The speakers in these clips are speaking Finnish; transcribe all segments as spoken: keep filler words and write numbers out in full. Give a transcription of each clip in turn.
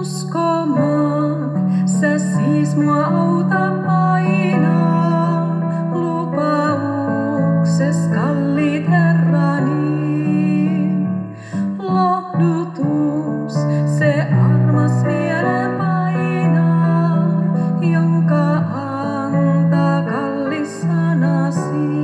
uskomaan, sä siis mua auta aina. Lupaukses kalliit Herrani, lohdutus se armas vielä painaa, jonka antaa kallis sanasi.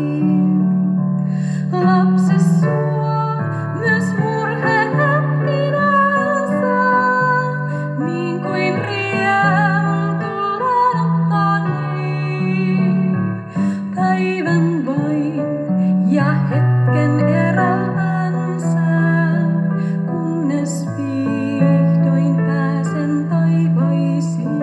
Lapsi sua myös murhehetkinänsä, niin kuin riemun tullaan ottaniin. Päivän vain ja hetken erältänsä, kunnes vihdoin pääsen taivaisiin.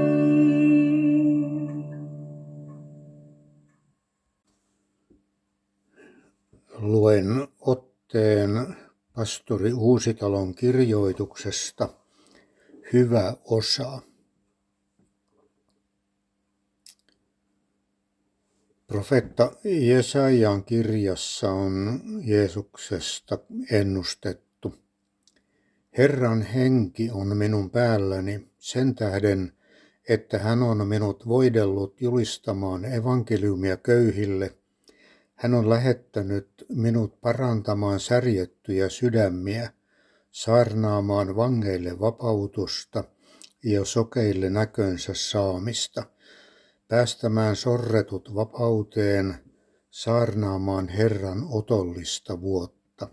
Luen otteen pastori Uusitalon kirjoituksesta Hyvä osa. Profeetta Jesajan kirjassa on Jeesuksesta ennustettu. Herran henki on minun päälläni sen tähden, että hän on minut voidellut julistamaan evankeliumia köyhille. Hän on lähettänyt minut parantamaan särjettyjä sydämiä, saarnaamaan vangeille vapautusta ja sokeille näkönsä saamista, päästämään sorretut vapauteen, saarnaamaan Herran otollista vuotta.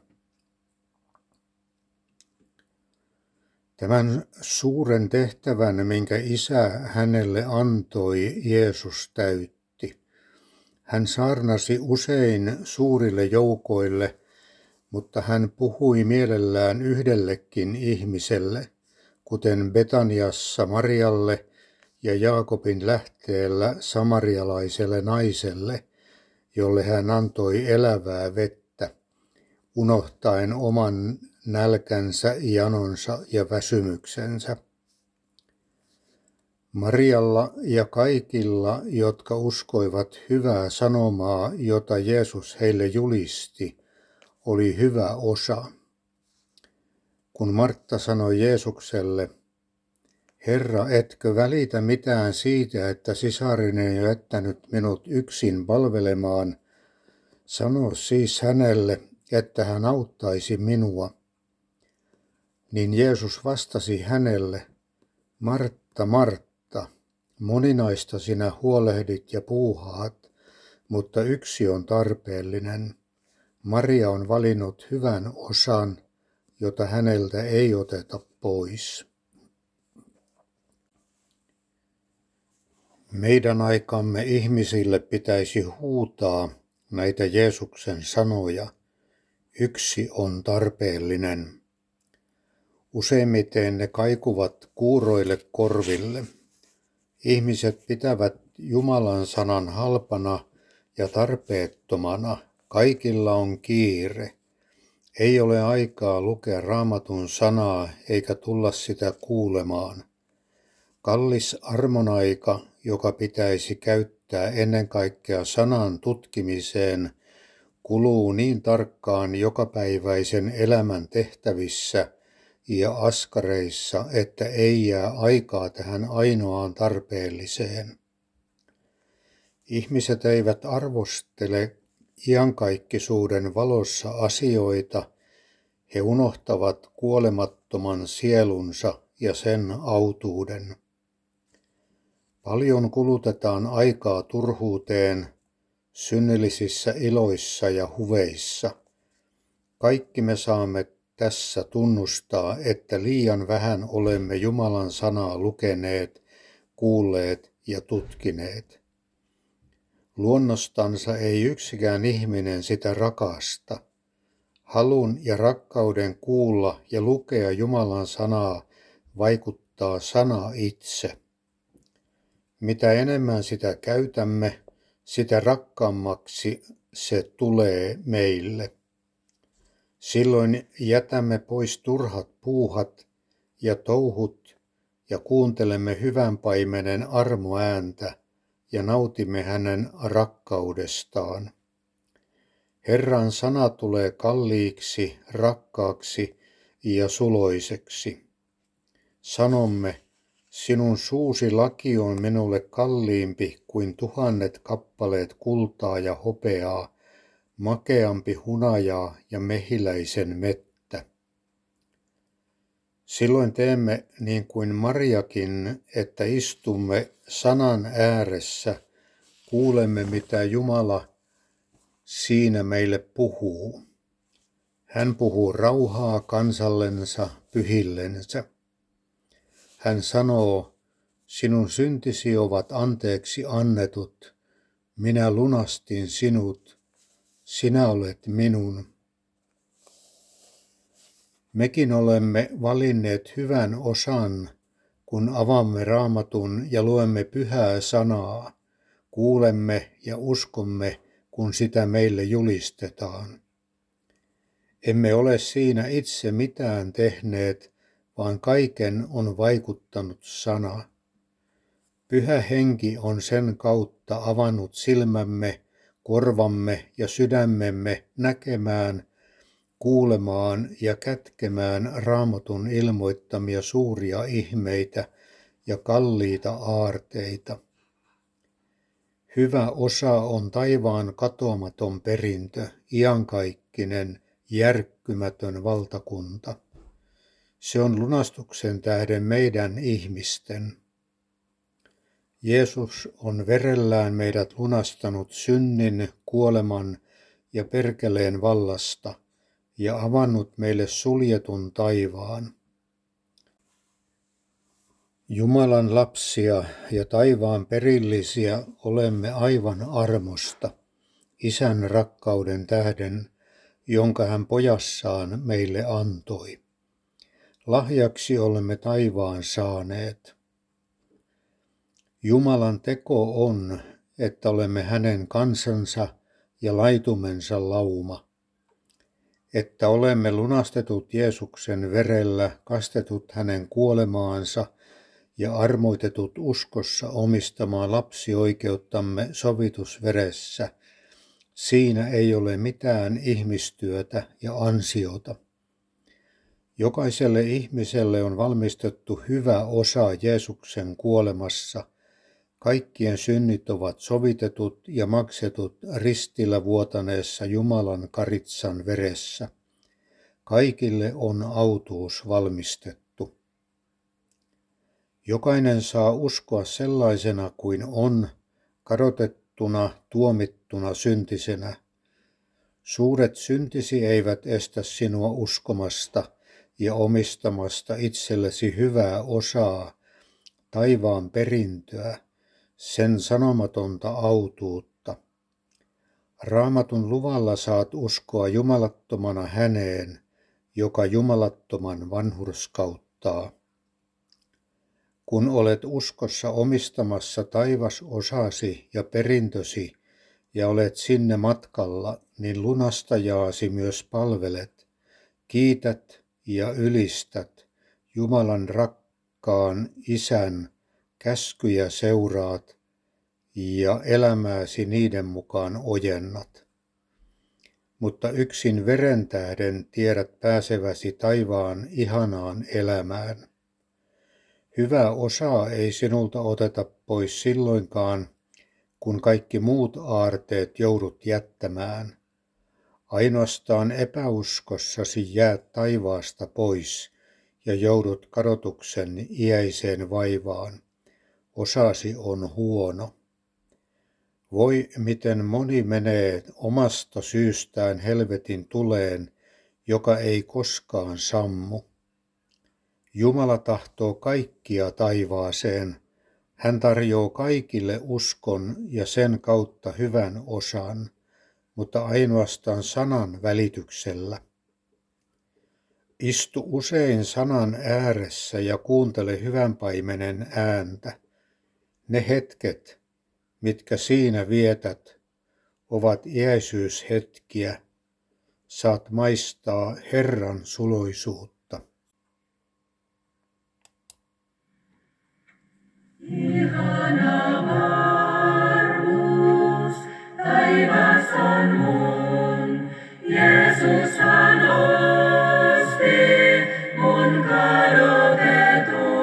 Tämän suuren tehtävän, minkä Isä hänelle antoi, Jeesus täytti. Hän saarnasi usein suurille joukoille, mutta hän puhui mielellään yhdellekin ihmiselle, kuten Betaniassa Marialle ja Jaakobin lähteellä samarialaiselle naiselle, jolle hän antoi elävää vettä, unohtaen oman nälkänsä, janonsa ja väsymyksensä. Marialla ja kaikilla, jotka uskoivat hyvää sanomaa, jota Jeesus heille julisti, oli hyvä osa. Kun Martta sanoi Jeesukselle, Herra, etkö välitä mitään siitä, että sisarini on jättänyt minut yksin palvelemaan, sano siis hänelle, että hän auttaisi minua. Niin Jeesus vastasi hänelle, Martta, Martta, moninaista sinä huolehdit ja puuhaat, mutta yksi on tarpeellinen. Maria on valinnut hyvän osan, jota häneltä ei oteta pois. Meidän aikamme ihmisille pitäisi huutaa näitä Jeesuksen sanoja. Yksi on tarpeellinen. Useimmiten ne kaikuvat kuuroille korville. Ihmiset pitävät Jumalan sanan halpana ja tarpeettomana. Kaikilla on kiire. Ei ole aikaa lukea Raamatun sanaa eikä tulla sitä kuulemaan. Kallis armonaika, joka pitäisi käyttää ennen kaikkea sanan tutkimiseen, kuluu niin tarkkaan jokapäiväisen elämän tehtävissä ja askareissa, että ei jää aikaa tähän ainoaan tarpeelliseen. Ihmiset eivät arvostele iankaikkisuuden valossa asioita, he unohtavat kuolemattoman sielunsa ja sen autuuden. Paljon kulutetaan aikaa turhuuteen, synnillisissä iloissa ja huveissa. Kaikki me saamme tässä tunnustaa, että liian vähän olemme Jumalan sanaa lukeneet, kuulleet ja tutkineet. Luonnostansa ei yksikään ihminen sitä rakasta. Halun ja rakkauden kuulla ja lukea Jumalan sanaa vaikuttaa sana itse. Mitä enemmän sitä käytämme, sitä rakkaammaksi se tulee meille. Silloin jätämme pois turhat puuhat ja touhut ja kuuntelemme hyvän paimenen armoääntä ja nautimme hänen rakkaudestaan. Herran sana tulee kalliiksi, rakkaaksi ja suloiseksi. Sanomme, sinun suusi laki on minulle kalliimpi kuin tuhannet kappaleet kultaa ja hopeaa, makeampi hunajaa ja mehiläisen mettä. Silloin teemme niin kuin Mariakin, että istumme sanan ääressä, kuulemme mitä Jumala siinä meille puhuu. Hän puhuu rauhaa kansallensa pyhillensä. Hän sanoo, sinun syntisi ovat anteeksi annetut, minä lunastin sinut, sinä olet minun. Mekin olemme valinneet hyvän osan, kun avaamme Raamatun ja luemme pyhää sanaa, kuulemme ja uskomme, kun sitä meille julistetaan. Emme ole siinä itse mitään tehneet, vaan kaiken on vaikuttanut sana. Pyhä Henki on sen kautta avannut silmämme, korvamme ja sydämemme näkemään, kuulemaan ja kätkemään Raamatun ilmoittamia suuria ihmeitä ja kalliita aarteita. Hyvä osa on taivaan katoamaton perintö, iankaikkinen, järkkymätön valtakunta. Se on lunastuksen tähden meidän ihmisten. Jeesus on verellään meidät lunastanut synnin, kuoleman ja perkeleen vallasta ja avannut meille suljetun taivaan. Jumalan lapsia ja taivaan perillisiä olemme aivan armosta, Isän rakkauden tähden, jonka hän pojassaan meille antoi. Lahjaksi olemme taivaan saaneet. Jumalan teko on, että olemme hänen kansansa ja laitumensa lauma, että olemme lunastetut Jeesuksen verellä, kastetut hänen kuolemaansa ja armoitetut uskossa omistamaan lapsioikeuttamme sovitusveressä. Siinä ei ole mitään ihmistyötä ja ansiota. Jokaiselle ihmiselle on valmistettu hyvä osa Jeesuksen kuolemassa. Kaikkien synnit ovat sovitetut ja maksetut ristillä vuotaneessa Jumalan karitsan veressä. Kaikille on autuus valmistettu. Jokainen saa uskoa sellaisena kuin on, kadotettuna, tuomittuna syntisenä. Suuret syntisi eivät estä sinua uskomasta ja omistamasta itsellesi hyvää osaa, taivaan perintöä, sen sanomatonta autuutta. Raamatun luvalla saat uskoa jumalattomana häneen, joka jumalattoman vanhurskauttaa. Kun olet uskossa omistamassa taivasosasi ja perintösi ja olet sinne matkalla, niin lunastajaasi myös palvelet, kiität ja ylistät, Jumalan rakkaan Isän käskyjä seuraat ja elämääsi niiden mukaan ojennat. Mutta yksin veren tähden tiedät pääseväsi taivaan ihanaan elämään. Hyvää osaa ei sinulta oteta pois silloinkaan, kun kaikki muut aarteet joudut jättämään. Ainoastaan epäuskossasi jäät taivaasta pois ja joudut kadotuksen iäiseen vaivaan. Osasi on huono. Voi miten moni menee omasta syystään helvetin tuleen, joka ei koskaan sammu. Jumala tahtoo kaikkia taivaaseen. Hän tarjoaa kaikille uskon ja sen kautta hyvän osan, mutta ainoastaan sanan välityksellä. Istu usein sanan ääressä ja kuuntele hyvän paimenen ääntä. Ne hetket, mitkä siinä vietät, ovat iäisyyshetkiä. Saat maistaa Herran suloisuutta. Ihana varmuus, taivas on mun, Jeesus hän osti mun kadotetun.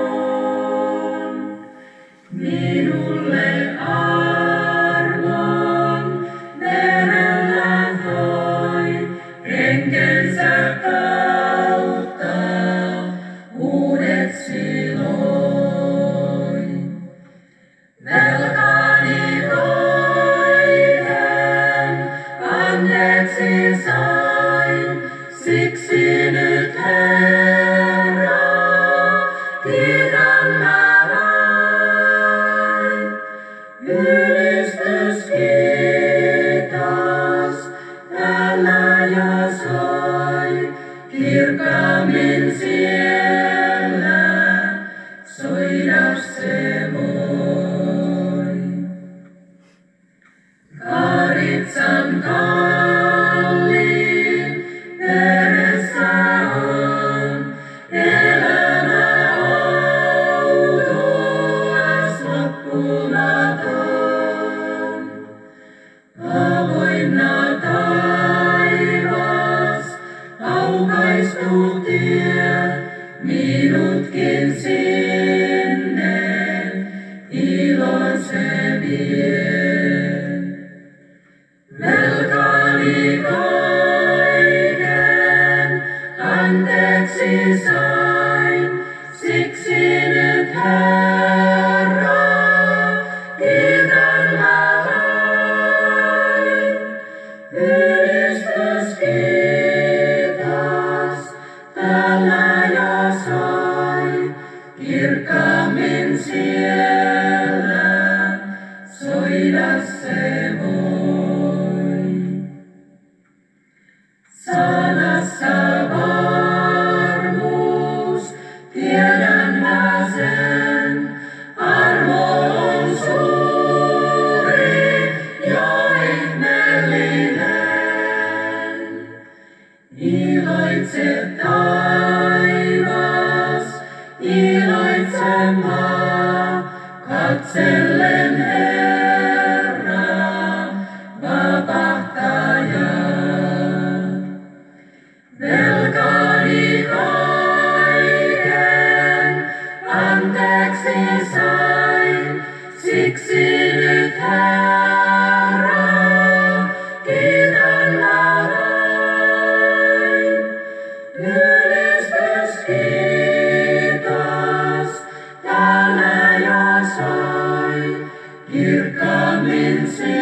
kirkkaammin siellä soida se voi. Sanassa varmuus, tiedän mä sen, armo on suuri ja ihmeellinen. Iloitse taivas, iloitse maa, katsellen Herraa, vapahtajaa. Velkani kaiken anteeksi sain, siksi nyt Herraa kiitän mä vain. Ylistys, kiitos, täällä jo soi, kirkkaammin